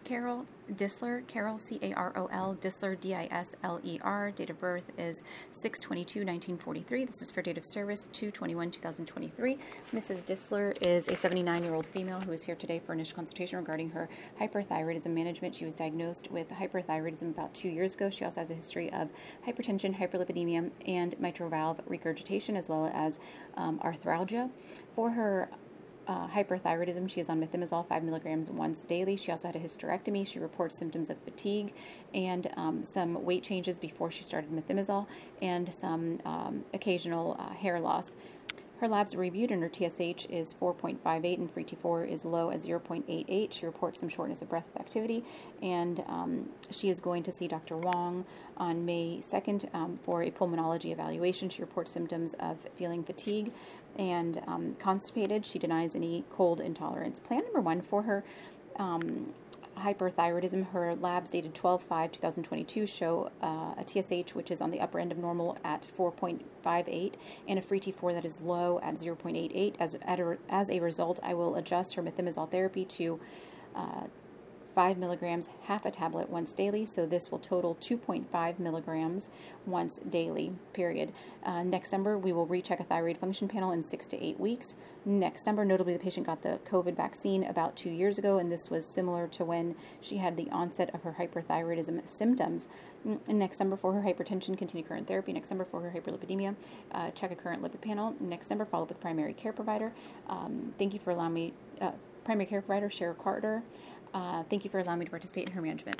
Carol Disler, Carol, Carol, Disler, Disler. Date of birth is 6/22/1943. This is for date of service 2/21/2023. Mrs. Disler is a 79-year-old female who is here today for initial consultation regarding her hyperthyroidism management. She was diagnosed with hyperthyroidism about 2 years ago. She also has a history of hypertension, hyperlipidemia, and mitral valve regurgitation, as well as arthralgia. For her hyperthyroidism, she is on methimazole 5 milligrams once daily. She also had a hysterectomy. She reports symptoms of fatigue and some weight changes before she started methimazole, and some occasional hair loss. Her labs are reviewed, and her TSH is 4.58, and free T4 is low at 0.88. She reports some shortness of breath with activity, and she is going to see Dr. Wong on May 2nd for a pulmonology evaluation. She reports symptoms of feeling fatigue and constipated. She denies any cold intolerance. Plan number 1 for her hyperthyroidism, her labs dated 12/5/2022 show a TSH which is on the upper end of normal at 4.58 and a free T4 that is low at 0.88. As a result, I will adjust her methimazole therapy to 5 milligrams, half a tablet once daily, so this will total 2.5 milligrams once daily, period. Next December, we will recheck a thyroid function panel in 6 to 8 weeks. Next December, notably, the patient got the COVID vaccine about 2 years ago, and this was similar to when she had the onset of her hyperthyroidism symptoms. Next December, for her hypertension, continue current therapy. Next December, for her hyperlipidemia, check a current lipid panel. Next December, follow up with primary care provider. Thank you for allowing me, primary care provider, Cheryl Carter. Thank you for allowing me to participate in her management.